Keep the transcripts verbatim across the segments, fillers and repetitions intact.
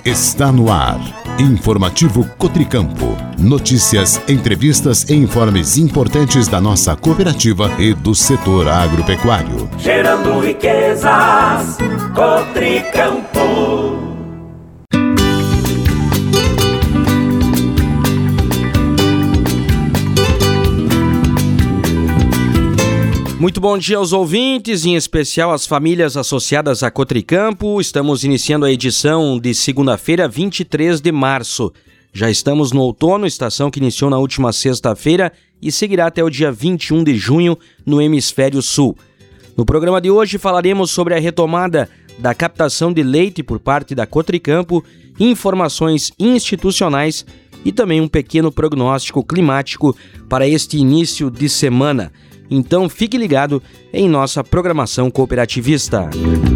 Está no ar. Informativo Cotricampo. Notícias, entrevistas e informes importantes da nossa cooperativa e do setor agropecuário. Gerando riquezas, Cotricampo. Muito bom dia aos ouvintes, em especial às famílias associadas a Cotricampo. Estamos iniciando a edição de segunda-feira, vinte e três de março. Já estamos no outono, estação que iniciou na última sexta-feira e seguirá até o dia vinte e um de junho no Hemisfério Sul. No programa de hoje falaremos sobre a retomada da captação de leite por parte da Cotricampo, informações institucionais e também um pequeno prognóstico climático para este início de semana. Então fique ligado em nossa programação cooperativista.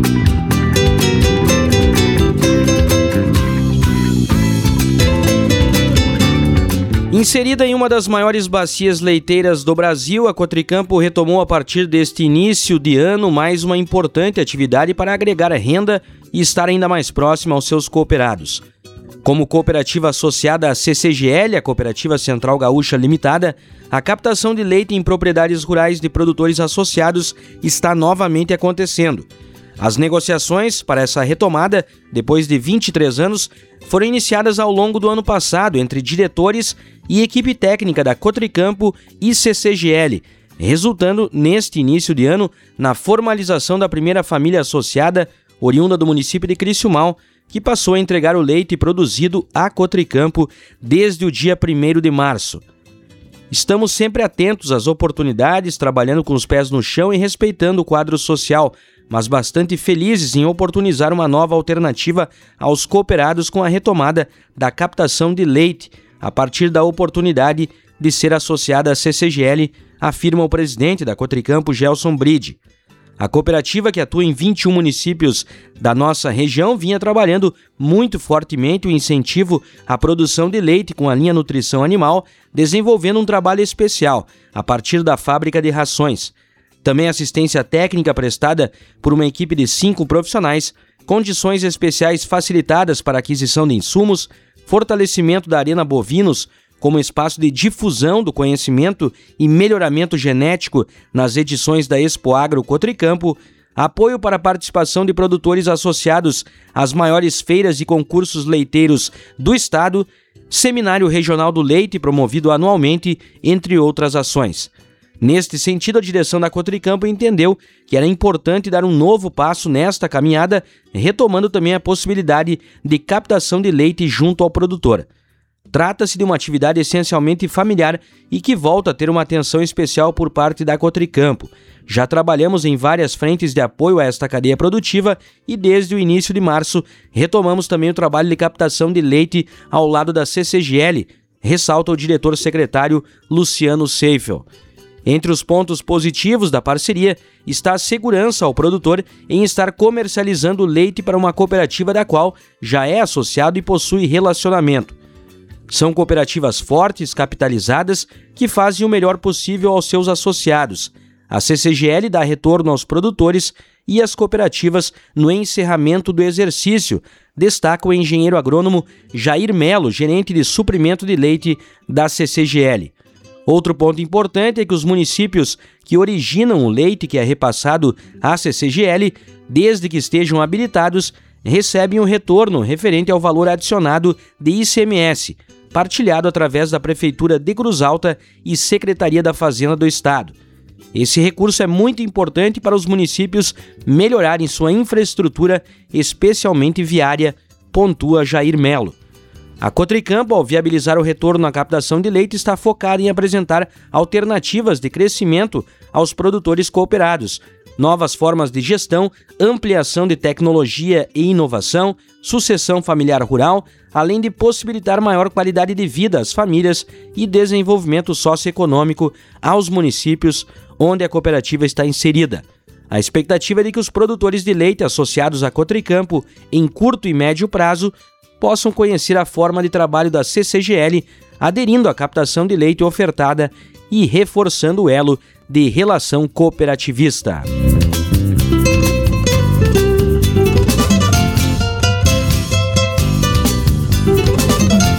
Inserida em uma das maiores bacias leiteiras do Brasil, a Cotricampo retomou a partir deste início de ano mais uma importante atividade para agregar renda e estar ainda mais próxima aos seus cooperados. Como cooperativa associada à C C G L, a Cooperativa Central Gaúcha Limitada, a captação de leite em propriedades rurais de produtores associados está novamente acontecendo. As negociações para essa retomada, depois de vinte e três anos, foram iniciadas ao longo do ano passado entre diretores e equipe técnica da Cotricampo e C C G L, resultando, neste início de ano, na formalização da primeira família associada, oriunda do município de Criciúmal, que passou a entregar o leite produzido à Cotricampo desde o dia primeiro de março. Estamos sempre atentos às oportunidades, trabalhando com os pés no chão e respeitando o quadro social, mas bastante felizes em oportunizar uma nova alternativa aos cooperados com a retomada da captação de leite, a partir da oportunidade de ser associada à C C G L, afirma o presidente da Cotricampo, Gelson Bride. A cooperativa, que atua em vinte e um municípios da nossa região, vinha trabalhando muito fortemente o incentivo à produção de leite com a linha Nutrição Animal, desenvolvendo um trabalho especial a partir da fábrica de rações. Também assistência técnica prestada por uma equipe de cinco profissionais, condições especiais facilitadas para aquisição de insumos, fortalecimento da Arena Bovinos como espaço de difusão do conhecimento e melhoramento genético nas edições da Expo Agro Cotricampo, apoio para a participação de produtores associados às maiores feiras e concursos leiteiros do estado, Seminário Regional do Leite promovido anualmente, entre outras ações. Neste sentido, a direção da Cotricampo entendeu que era importante dar um novo passo nesta caminhada, retomando também a possibilidade de captação de leite junto ao produtor. Trata-se de uma atividade essencialmente familiar e que volta a ter uma atenção especial por parte da Cotricampo. Já trabalhamos em várias frentes de apoio a esta cadeia produtiva e desde o início de março retomamos também o trabalho de captação de leite ao lado da C C G L, ressalta o diretor-secretário Luciano Seifel. Entre os pontos positivos da parceria está a segurança ao produtor em estar comercializando leite para uma cooperativa da qual já é associado e possui relacionamento. São cooperativas fortes, capitalizadas, que fazem o melhor possível aos seus associados. A C C G L dá retorno aos produtores e as cooperativas no encerramento do exercício, destaca o engenheiro agrônomo Jair Melo, gerente de suprimento de leite da C C G L. Outro ponto importante é que os municípios que originam o leite que é repassado à C C G L, desde que estejam habilitados, recebem um retorno referente ao valor adicionado de I C M S, partilhado através da Prefeitura de Cruz Alta e Secretaria da Fazenda do Estado. Esse recurso é muito importante para os municípios melhorarem sua infraestrutura, especialmente viária, pontua Jair Melo. A Cotricampo, ao viabilizar o retorno à captação de leite, está focada em apresentar alternativas de crescimento aos produtores cooperados, novas formas de gestão, ampliação de tecnologia e inovação, sucessão familiar rural, além de possibilitar maior qualidade de vida às famílias e desenvolvimento socioeconômico aos municípios onde a cooperativa está inserida. A expectativa é de que os produtores de leite associados à Cotricampo, em curto e médio prazo, possam conhecer a forma de trabalho da C C G L, aderindo à captação de leite ofertada e reforçando o elo de relação cooperativista.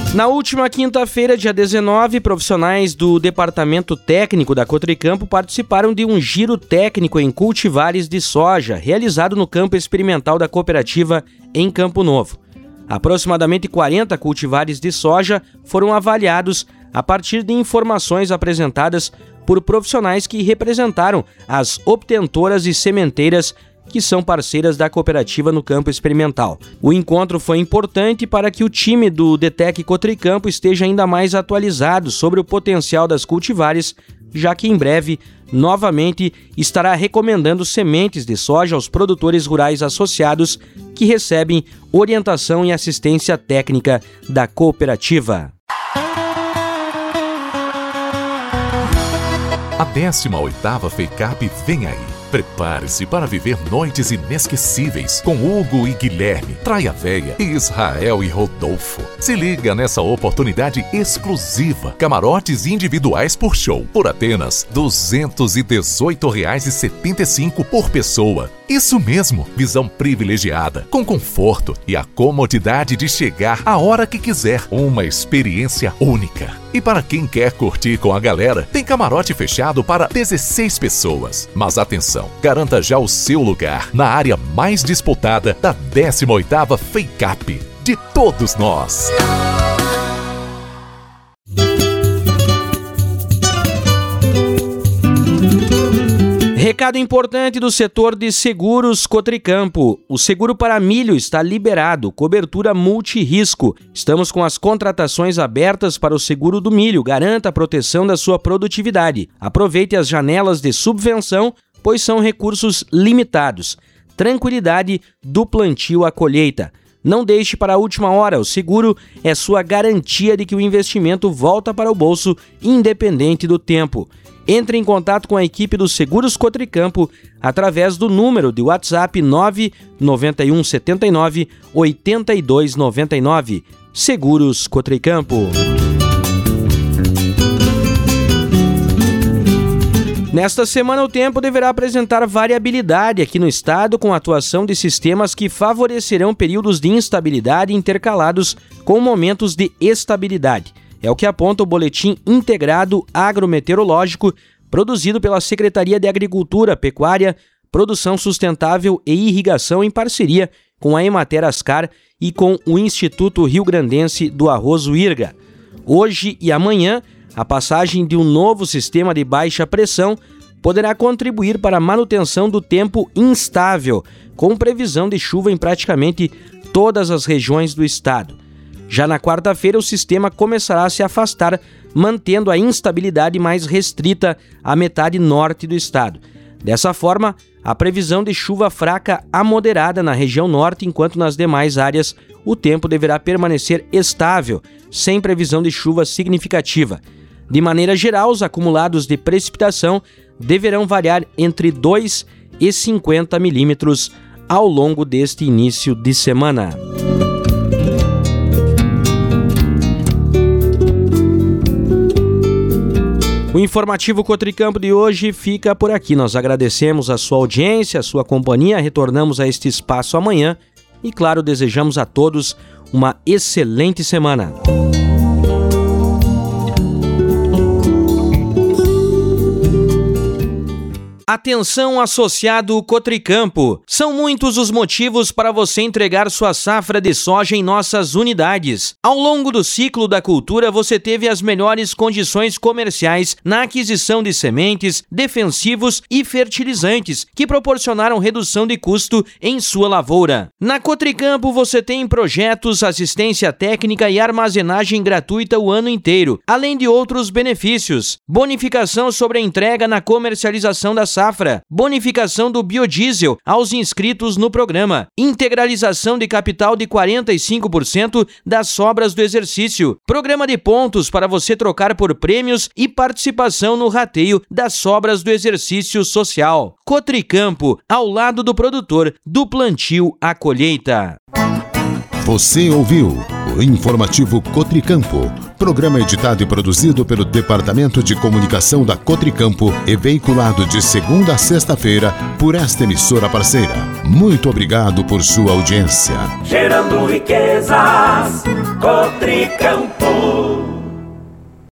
Na última quinta-feira, dia dezenove, profissionais do Departamento Técnico da Cotricampo participaram de um giro técnico em cultivares de soja, realizado no campo experimental da cooperativa em Campo Novo. Aproximadamente quarenta cultivares de soja foram avaliados a partir de informações apresentadas por profissionais que representaram as obtentoras e sementeiras que são parceiras da cooperativa no campo experimental. O encontro foi importante para que o time do DTEC Cotricampo esteja ainda mais atualizado sobre o potencial das cultivares, já que em breve, novamente, estará recomendando sementes de soja aos produtores rurais associados que recebem orientação e assistência técnica da cooperativa. A décima oitava FEICAP vem aí. Prepare-se para viver noites inesquecíveis com Hugo e Guilherme, Traia Véia, Israel e Rodolfo. Se liga nessa oportunidade exclusiva. Camarotes individuais por show, por apenas duzentos e dezoito reais e setenta e cinco centavos por pessoa. Isso mesmo, visão privilegiada, com conforto e a comodidade de chegar a hora que quiser. Uma experiência única. E para quem quer curtir com a galera, tem camarote fechado para dezesseis pessoas. Mas atenção, garanta já o seu lugar na área mais disputada da décima oitava FEICAP de todos nós. Recado importante do setor de seguros Cotricampo. O seguro para milho está liberado, cobertura multirrisco. Estamos com as contratações abertas para o seguro do milho. Garanta a proteção da sua produtividade. Aproveite as janelas de subvenção, pois são recursos limitados. Tranquilidade do plantio à colheita. Não deixe para a última hora. O seguro é sua garantia de que o investimento volta para o bolso, independente do tempo. Entre em contato com a equipe dos Seguros Cotricampo através do número de WhatsApp nove nove um sete nove oito dois nove nove. Seguros Cotricampo. Nesta semana, o tempo deverá apresentar variabilidade aqui no estado, com a atuação de sistemas que favorecerão períodos de instabilidade intercalados com momentos de estabilidade. É o que aponta o Boletim Integrado Agrometeorológico, produzido pela Secretaria de Agricultura, Pecuária, Produção Sustentável e Irrigação, em parceria com a Emater Ascar e com o Instituto Rio-Grandense do Arroz IRGA. Hoje e amanhã, a passagem de um novo sistema de baixa pressão poderá contribuir para a manutenção do tempo instável, com previsão de chuva em praticamente todas as regiões do estado. Já na quarta-feira, o sistema começará a se afastar, mantendo a instabilidade mais restrita à metade norte do estado. Dessa forma, a previsão de chuva fraca a moderada na região norte, enquanto nas demais áreas o tempo deverá permanecer estável, sem previsão de chuva significativa. De maneira geral, os acumulados de precipitação deverão variar entre dois e cinquenta milímetros ao longo deste início de semana. O informativo Cotricampo de hoje fica por aqui. Nós agradecemos a sua audiência, a sua companhia. Retornamos a este espaço amanhã e, claro, desejamos a todos uma excelente semana. Atenção, associado Cotricampo! São muitos os motivos para você entregar sua safra de soja em nossas unidades. Ao longo do ciclo da cultura, você teve as melhores condições comerciais na aquisição de sementes, defensivos e fertilizantes, que proporcionaram redução de custo em sua lavoura. Na Cotricampo, você tem projetos, assistência técnica e armazenagem gratuita o ano inteiro, além de outros benefícios. Bonificação sobre a entrega na comercialização da safra. Safra, bonificação do biodiesel aos inscritos no programa, integralização de capital de quarenta e cinco por cento das sobras do exercício, programa de pontos para você trocar por prêmios e participação no rateio das sobras do exercício social. Cotricampo, ao lado do produtor, do plantio à colheita. Você ouviu o informativo Cotricampo. Programa editado e produzido pelo Departamento de Comunicação da Cotricampo e veiculado de segunda a sexta-feira por esta emissora parceira. Muito obrigado por sua audiência. Gerando riquezas, Cotricampo.